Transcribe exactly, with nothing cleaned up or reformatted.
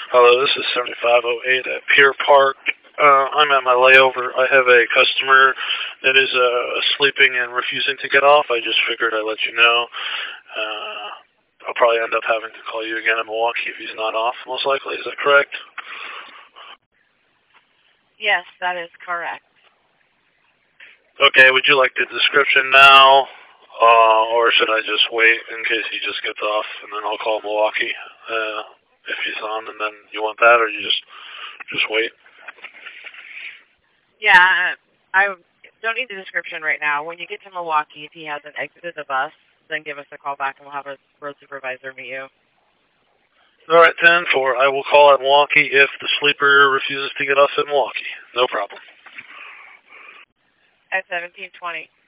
Hello, this is seventy-five oh eight at Pier Park. Uh, I'm at my layover. I have a customer that is uh, sleeping and refusing to get off. I just figured I'd let you know. Uh, I'll probably end up having to call you again in Milwaukee if he's not off, most likely. Is that correct? Yes, that is correct. Okay, would you like the description now? Uh, or should I just wait in case he just gets off and then I'll call Milwaukee uh, if he's on, and then you want that, or you just just wait? Yeah, I don't need the description right now. When you get to Milwaukee, if he hasn't exited the bus, then give us a call back and we'll have a road supervisor meet you. All right, ten four. I will call at Milwaukee if the sleeper refuses to get off at Milwaukee. No problem. At seventeen twenty.